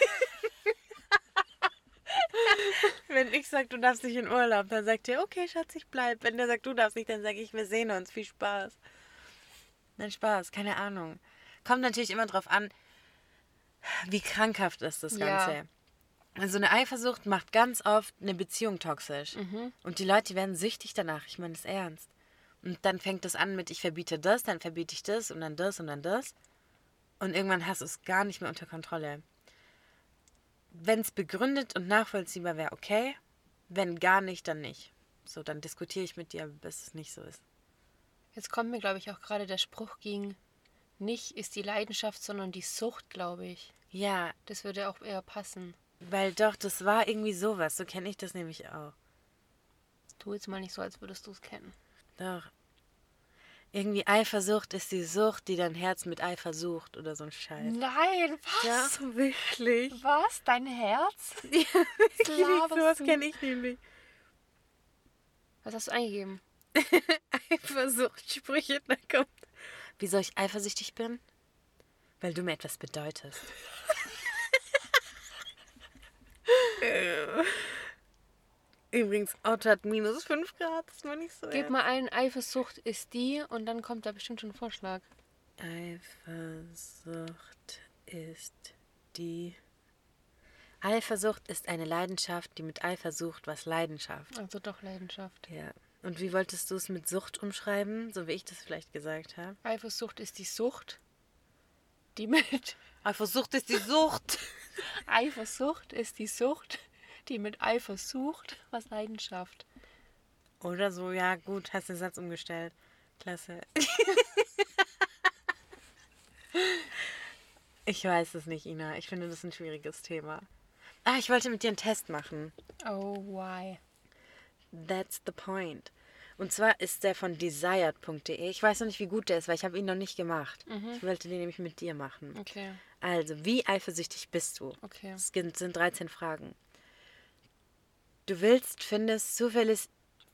Wenn ich sage, du darfst nicht in Urlaub, dann sagt er, okay, Schatz, ich bleib. Wenn der sagt, du darfst nicht, dann sage ich, wir sehen uns. Viel Spaß. Nein, Spaß, keine Ahnung. Kommt natürlich immer drauf an, wie krankhaft ist das Ja. Ganze. Also eine Eifersucht macht ganz oft eine Beziehung toxisch. Mhm. Und die Leute werden süchtig danach. Ich meine das ernst. Und dann fängt es an mit, ich verbiete das, dann verbiete ich das und dann das und dann das. Und irgendwann hast du es gar nicht mehr unter Kontrolle. Wenn es begründet und nachvollziehbar wäre, okay. Wenn gar nicht, dann nicht. So, dann diskutiere ich mit dir, bis es nicht so ist. Jetzt kommt mir, glaube ich, auch gerade der Spruch gegen, nicht ist die Leidenschaft, sondern die Sucht, glaube ich. Ja, Das würde auch eher passen. weil doch, das war irgendwie sowas. So kenne ich das nämlich auch. Tu jetzt mal nicht so, als würdest du es kennen. Doch. Irgendwie Eifersucht ist die Sucht, die dein Herz mit Eifer sucht oder so ein Scheiß. Nein, was? Ja, wirklich. Was? Dein Herz? Ja, wirklich, laberst sowas du? kenne ich nämlich. Was hast du eingegeben? Eifersuchtssprüche, da kommt. Wieso ich eifersüchtig bin? Weil du mir etwas bedeutest. Übrigens, Auto hat minus fünf Grad, das war nicht so. Gib mal ein, Eifersucht ist die und dann kommt da bestimmt schon ein Vorschlag. Eifersucht ist die... Eifersucht ist eine Leidenschaft, die mit Eifer sucht, was Leidenschaft. Also doch Leidenschaft. Ja. Und wie wolltest du es mit Sucht umschreiben, so wie ich das vielleicht gesagt habe? Eifersucht ist die Sucht, die mit... Eifersucht ist die Sucht. Eifersucht ist die Sucht, die mit Eifer sucht, was Leidenschaft. Oder so, ja gut, hast den Satz umgestellt. Klasse. Ich weiß es nicht, Ina. Ich finde das ein schwieriges Thema. Ah, ich wollte mit dir einen Test machen. Oh, why? That's the point. Und zwar ist der von desired punkt de. Ich weiß noch nicht, wie gut der ist, weil ich habe ihn noch nicht gemacht. Mhm. Ich wollte den nämlich mit dir machen. Okay, Also, wie eifersüchtig bist du? okay. Es sind sind dreizehn Fragen. Du willst, findest, zufällig...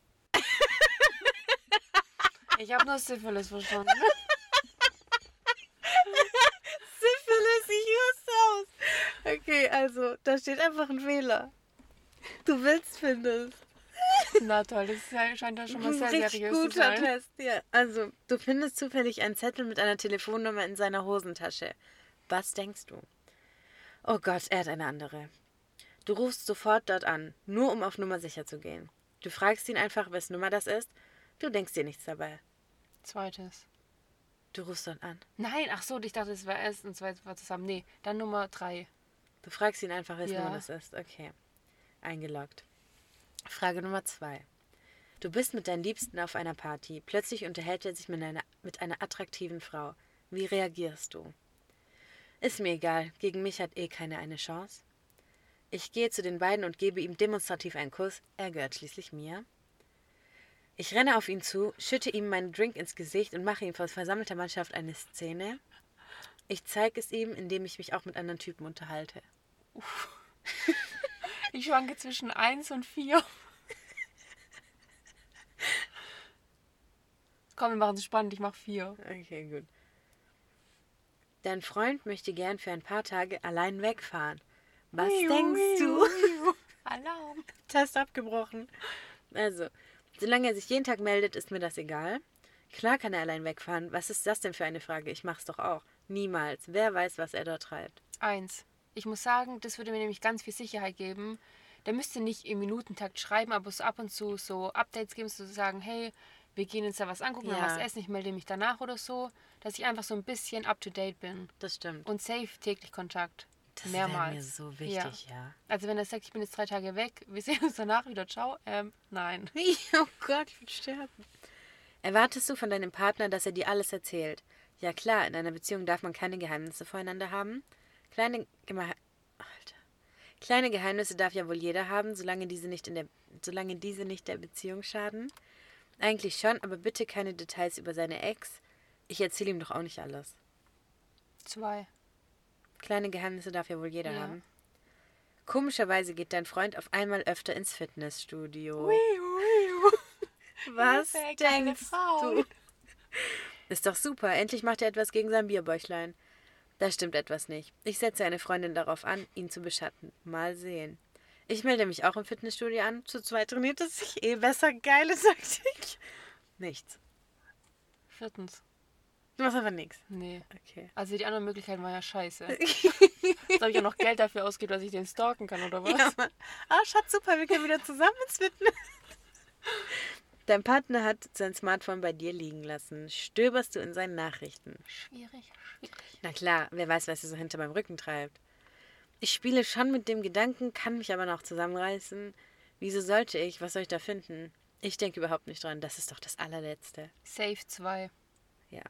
Ich habe nur Syphilis verstanden. Syphilis, ich raste aus. Okay, also, da steht einfach ein Fehler. Du willst, findest. Na toll, das scheint ja schon mal sehr Richtig seriös zu guter sein. Test, ja. Also, du findest zufällig einen Zettel mit einer Telefonnummer in seiner Hosentasche. Was denkst du? Oh Gott, er hat eine andere. Du rufst sofort dort an, nur um auf Nummer sicher zu gehen. Du fragst ihn einfach, wes Nummer das ist. Du denkst dir nichts dabei. Zweites. Du rufst dort an. Nein, ach so, ich dachte, es war erst und zweites war zusammen. Nee, dann Nummer drei. Du fragst ihn einfach, wes Ja. Nummer das ist. Okay. Eingeloggt. Frage Nummer zwei. Du bist mit deinen Liebsten auf einer Party. Plötzlich unterhält er sich mit einer, mit einer attraktiven Frau. Wie reagierst du? Ist mir egal. Gegen mich hat eh keine eine Chance. Ich gehe zu den beiden und gebe ihm demonstrativ einen Kuss. Er gehört schließlich mir. Ich renne auf ihn zu, schütte ihm meinen Drink ins Gesicht und mache ihm vor versammelter Mannschaft eine Szene. Ich zeige es ihm, indem ich mich auch mit anderen Typen unterhalte. Ich schwanke zwischen eins und vier. Komm, wir machen es spannend, ich mach vier. Okay, gut. Dein Freund möchte gern für ein paar Tage allein wegfahren. Was Wiu, denkst wiu, du? wiu. Alarm. Test abgebrochen. Also, solange er sich jeden Tag meldet, ist mir das egal. Klar kann er allein wegfahren. Was ist das denn für eine Frage? Ich mach's doch auch. Niemals. Wer weiß, was er dort treibt. Eins. Ich muss sagen, das würde mir nämlich ganz viel Sicherheit geben. Der müsste nicht im Minutentakt schreiben, aber so ab und zu so Updates geben, so zu sagen, hey, wir gehen uns da was angucken Ja. oder was essen, ich melde mich danach oder so, dass ich einfach so ein bisschen up-to-date bin. Das stimmt. Und safe täglich Kontakt. Das wäre Mehrmals. mir so wichtig, ja. Also wenn er sagt, ich bin jetzt drei Tage weg, wir sehen uns danach wieder, ciao, ähm, nein. Oh Gott, ich will sterben. Erwartest du von deinem Partner, dass er dir alles erzählt? Ja klar, in einer Beziehung darf man keine Geheimnisse voreinander haben. Kleine, Geme Alter. Kleine Geheimnisse darf ja wohl jeder haben, solange diese nicht in der, solange diese nicht der Beziehung schaden. Eigentlich schon, aber bitte keine Details über seine Ex. Ich erzähle ihm doch auch nicht alles. Zwei. Kleine Geheimnisse darf ja wohl jeder Ja. haben. Komischerweise geht dein Freund auf einmal öfter ins Fitnessstudio. Was Hilfe, kleine denkst Frau. du? Ist doch super. Endlich macht er etwas gegen sein Bierbäuchlein. Da stimmt etwas nicht. Ich setze eine Freundin darauf an, ihn zu beschatten. Mal sehen. Ich melde mich auch im Fitnessstudio an. Zu zweit trainiert es sich eh besser. Geile Taktik. Nichts. Viertens. Du machst einfach nichts. Nee. Okay. Also die anderen Möglichkeiten waren ja scheiße. Jetzt habe ich ja noch Geld dafür ausgegeben, dass ich den stalken kann, oder was? Ja, Mann. Ah, Schatz, super. Wir können wieder zusammen ins Fitness. Dein Partner hat sein Smartphone bei dir liegen lassen. Stöberst du in seinen Nachrichten? Schwierig, schwierig. Na klar, wer weiß, was er so hinter meinem Rücken treibt. Ich spiele schon mit dem Gedanken, kann mich aber noch zusammenreißen. Wieso sollte ich? Was soll ich da finden? Ich denke überhaupt nicht dran. Das ist doch das allerletzte. Safe zwei. Ja.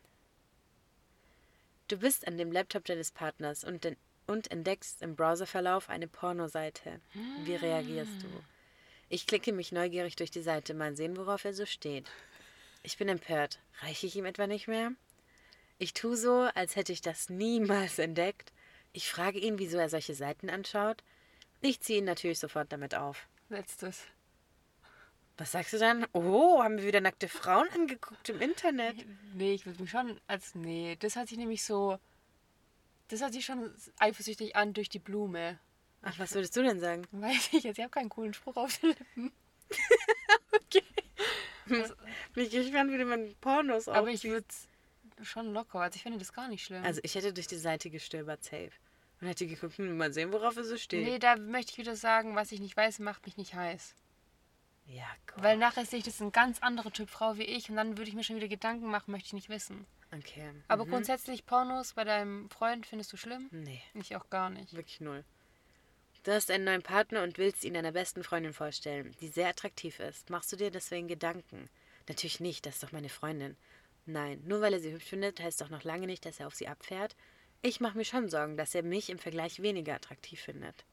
Du bist an dem Laptop deines Partners und, den, und entdeckst im Browserverlauf eine Pornoseite. Wie reagierst du? Ich klicke mich neugierig durch die Seite, mal sehen, worauf er so steht. Ich bin empört. Reiche ich ihm etwa nicht mehr? Ich tue so, als hätte ich das niemals entdeckt. Ich frage ihn, wieso er solche Seiten anschaut. Ich ziehe ihn natürlich sofort damit auf. Letztes. Was sagst du dann? Oh, haben wir wieder nackte Frauen angeguckt im Internet? Nee, ich würde mich schon als... Nee, das hat sich nämlich so... Das hat sich schon eifersüchtig an durch die Blume. Ach, was würdest du denn sagen? Weiß ich jetzt, ich habe keinen coolen Spruch auf den Lippen. Okay. Also, bin ich gespannt, wie du mit Pornos Aber ich würde schon locker, also ich finde das gar nicht schlimm. Also ich hätte durch die Seite gestöbert, safe. Und hätte geguckt, hm, mal sehen, worauf es so steht. Nee, da möchte ich wieder sagen, was ich nicht weiß, macht mich nicht heiß. Ja, Gott. Weil nachher sehe ich, das ist ein ganz anderer Typ Frau wie ich und dann würde ich mir schon wieder Gedanken machen, möchte ich nicht wissen. Okay. Aber mhm. grundsätzlich Pornos bei deinem Freund findest du schlimm? Nee. Ich auch gar nicht. Wirklich null. Du hast einen neuen Partner und willst ihn deiner besten Freundin vorstellen, die sehr attraktiv ist. Machst du dir deswegen Gedanken? Natürlich nicht, das ist doch meine Freundin. Nein, nur weil er sie hübsch findet, heißt doch noch lange nicht, dass er auf sie abfährt. Ich mache mir schon Sorgen, dass er mich im Vergleich weniger attraktiv findet.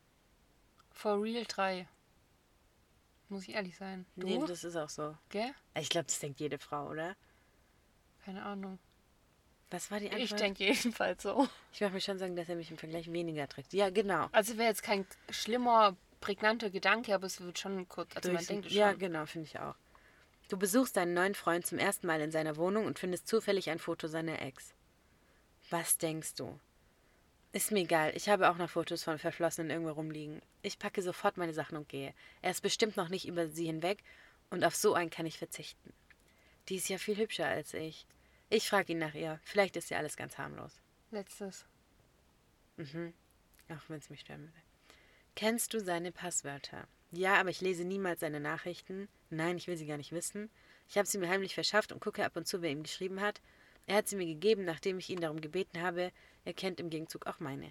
For real drei. Muss ich ehrlich sein. Du? Nee, das ist auch so. Gell? Ich glaube, das denkt jede Frau, oder? Keine Ahnung. Was war die Antwort? Ich denke jedenfalls so. Ich mache mir schon Sorgen, dass er mich im Vergleich weniger attraktiv... Ja, genau. Also wäre jetzt kein schlimmer, prägnanter Gedanke, aber es wird schon kurz... Also man denkt es schon. Ja, genau, finde ich auch. Du besuchst deinen neuen Freund zum ersten Mal in seiner Wohnung und findest zufällig ein Foto seiner Ex. Was denkst du? Ist mir egal, ich habe auch noch Fotos von Verflossenen irgendwo rumliegen. Ich packe sofort meine Sachen und gehe. Er ist bestimmt noch nicht über sie hinweg und auf so einen kann ich verzichten. Die ist ja viel hübscher als ich. Ich frage ihn nach ihr. Vielleicht ist ja alles ganz harmlos. Letztes. Mhm. Auch wenn es mich stören würde. Kennst du seine Passwörter? Ja, aber ich lese niemals seine Nachrichten. Nein, ich will sie gar nicht wissen. Ich habe sie mir heimlich verschafft und gucke ab und zu, wer ihm geschrieben hat. Er hat sie mir gegeben, nachdem ich ihn darum gebeten habe. Er kennt im Gegenzug auch meine.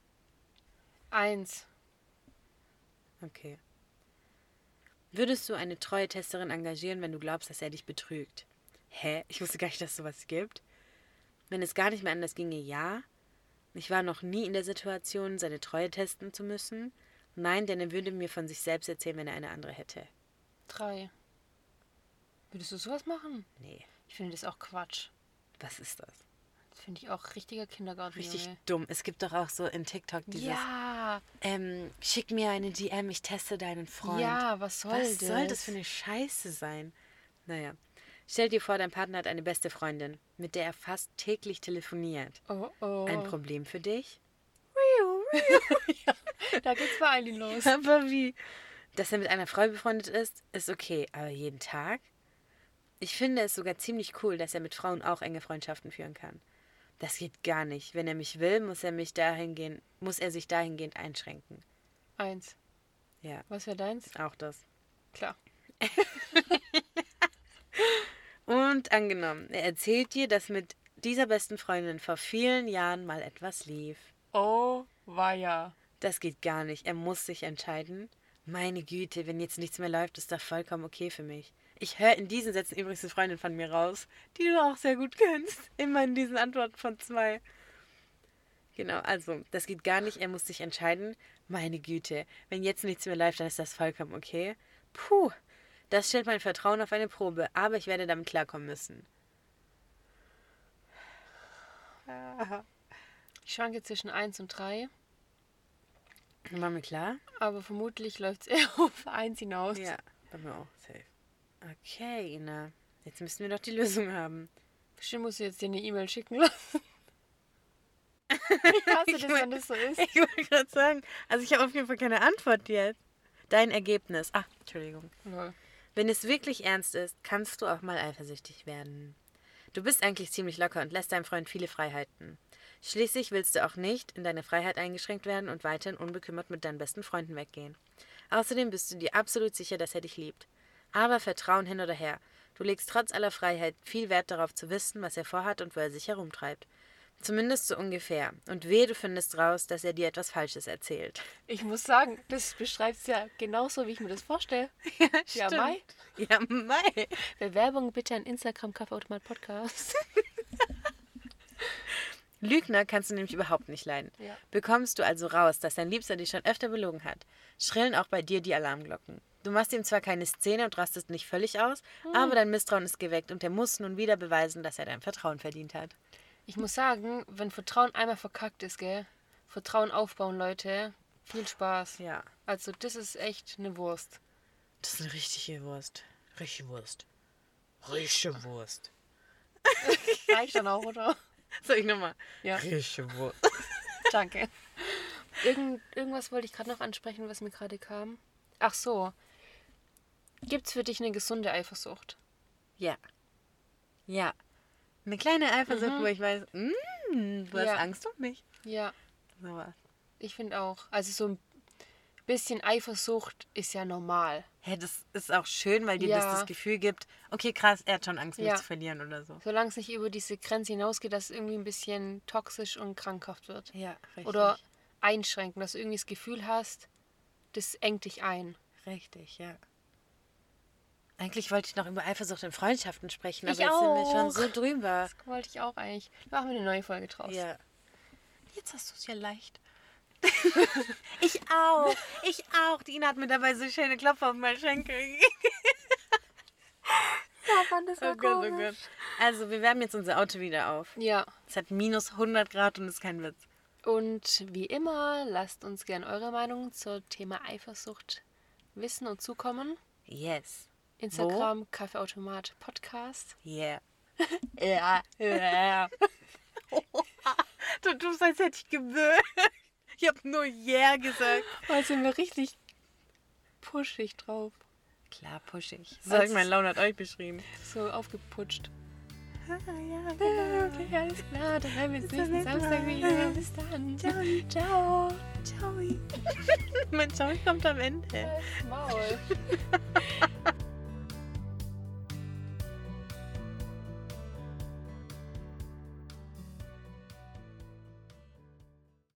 Eins. Okay. Würdest du eine treue Testerin engagieren, wenn du glaubst, dass er dich betrügt? Hä? Ich wusste gar nicht, dass es sowas gibt. Wenn es gar nicht mehr anders ginge, ja. Ich war noch nie in der Situation, seine Treue testen zu müssen. Nein, denn er würde mir von sich selbst erzählen, wenn er eine andere hätte. Drei. Würdest du sowas machen? Nee. Ich finde das auch Quatsch. Was ist das? Das finde ich auch richtiger Kindergarten. Richtig Junge. dumm. Es gibt doch auch so in TikTok dieses, Ja. ähm, schick mir eine D M, ich teste deinen Freund. Ja, was soll was das? soll das für eine Scheiße sein? Naja. Stell dir vor, dein Partner hat eine beste Freundin, mit der er fast täglich telefoniert. Oh, oh. Ein Problem für dich? Ja, da geht's bei Eileen los. Aber wie? Dass er mit einer Frau befreundet ist, ist okay. Aber jeden Tag? Ich finde es sogar ziemlich cool, dass er mit Frauen auch enge Freundschaften führen kann. Das geht gar nicht. Wenn er mich will, muss er mich dahingehend, muss er sich dahingehend einschränken. Eins. Ja. Was wäre deins? Auch das. Klar. Und angenommen, er erzählt dir, dass mit dieser besten Freundin vor vielen Jahren mal etwas lief. Oh, war ja. Das geht gar nicht. Er muss sich entscheiden. Meine Güte, wenn jetzt nichts mehr läuft, ist das vollkommen okay für mich. Ich höre in diesen Sätzen übrigens eine Freundin von mir raus, die du auch sehr gut kennst. Immer in diesen Antworten von zwei. Genau, also, das geht gar nicht. Er muss sich entscheiden. Meine Güte, wenn jetzt nichts mehr läuft, dann ist das vollkommen okay. Puh, das stellt mein Vertrauen auf eine Probe, aber ich werde damit klarkommen müssen. Ich schwanke zwischen eins und drei. War mir klar? Aber vermutlich läuft es eher auf eins hinaus. Ja, bei mir auch. Safe. Okay, Ina. Jetzt müssen wir doch die Lösung haben. Bestimmt musst du jetzt dir eine E-Mail schicken lassen. Ich hasse das, wenn das so ist. Ich wollte gerade sagen, also ich habe auf jeden Fall keine Antwort jetzt. Dein Ergebnis. Ach, Entschuldigung. Lol. Wenn es wirklich ernst ist, kannst du auch mal eifersüchtig werden. Du bist eigentlich ziemlich locker und lässt deinem Freund viele Freiheiten. Schließlich willst du auch nicht in deine Freiheit eingeschränkt werden und weiterhin unbekümmert mit deinen besten Freunden weggehen. Außerdem bist du dir absolut sicher, dass er dich liebt. Aber Vertrauen hin oder her. Du legst trotz aller Freiheit viel Wert darauf zu wissen, was er vorhat und wo er sich herumtreibt. Zumindest so ungefähr. Und wehe, du findest raus, dass er dir etwas Falsches erzählt. Ich muss sagen, das beschreibt es ja genauso, wie ich mir das vorstelle. Ja, stimmt. Mai. Ja, Mai. Bewerbung bitte an Instagram Kaffeeautomat Podcast. Lügner kannst du nämlich überhaupt nicht leiden. Ja. Bekommst du also raus, dass dein Liebster dich schon öfter belogen hat, schrillen auch bei dir die Alarmglocken. Du machst ihm zwar keine Szene und rastest nicht völlig aus, Hm. aber dein Misstrauen ist geweckt und er muss nun wieder beweisen, dass er dein Vertrauen verdient hat. Ich muss sagen, wenn Vertrauen einmal verkackt ist, gell? Vertrauen aufbauen, Leute. Viel Spaß. Ja. Also das ist echt eine Wurst. Das ist eine richtige Wurst. Richtige Wurst. Richtige Wurst. Reicht dann auch, oder? Soll ich nochmal? Ja. Richtige Wurst. Danke. Irgend, irgendwas wollte ich gerade noch ansprechen, was mir gerade kam. Ach so. Gibt's für dich eine gesunde Eifersucht? Ja. Ja. Eine kleine Eifersucht, Mhm. wo ich weiß, mm, du hast Ja. Angst um mich. Ja, Sowas. ich finde auch. Also so ein bisschen Eifersucht ist ja normal. Hey, das ist auch schön, weil dir Ja. das das Gefühl gibt, okay, krass, er hat schon Angst, mich Ja. zu verlieren oder so. Solange es nicht über diese Grenze hinausgeht, dass es irgendwie ein bisschen toxisch und krankhaft wird. Ja, richtig. Oder einschränken, dass du irgendwie das Gefühl hast, das engt dich ein. Richtig, ja. Eigentlich wollte ich noch über Eifersucht in Freundschaften sprechen, Ich aber jetzt sind wir schon auch. so drüber. Das wollte ich auch eigentlich. Da machen wir eine neue Folge draus. Ja. Jetzt hast du es ja leicht. Ich auch. Ich auch. Die Ina hat mir dabei so schöne Klopfer auf meinen Schenkel gegeben. Ja, Mann, das Oh Gott, oh Gott. Also, wir wärmen jetzt unser Auto wieder auf. Ja, Es hat minus hundert Grad und ist kein Witz. und wie immer, lasst uns gern eure Meinung zum Thema Eifersucht wissen und zukommen. Yes. Instagram, Kaffeeautomat Podcast. Yeah. Ja. Ja. Du tust, als hätte ich gewöhnt. Ich habe nur yeah gesagt. Heute sind wir richtig pushig drauf. Klar, pushig. Sag, Als- mein Laune hat euch beschrieben. So aufgeputscht. Ah, ja, Okay, alles klar, dann hören wir uns Bis nächsten zum nächsten Samstag Mal. wieder. Bis dann. Ciao. Ciao. Ciao. Mein Ciao kommt am Ende. Maul.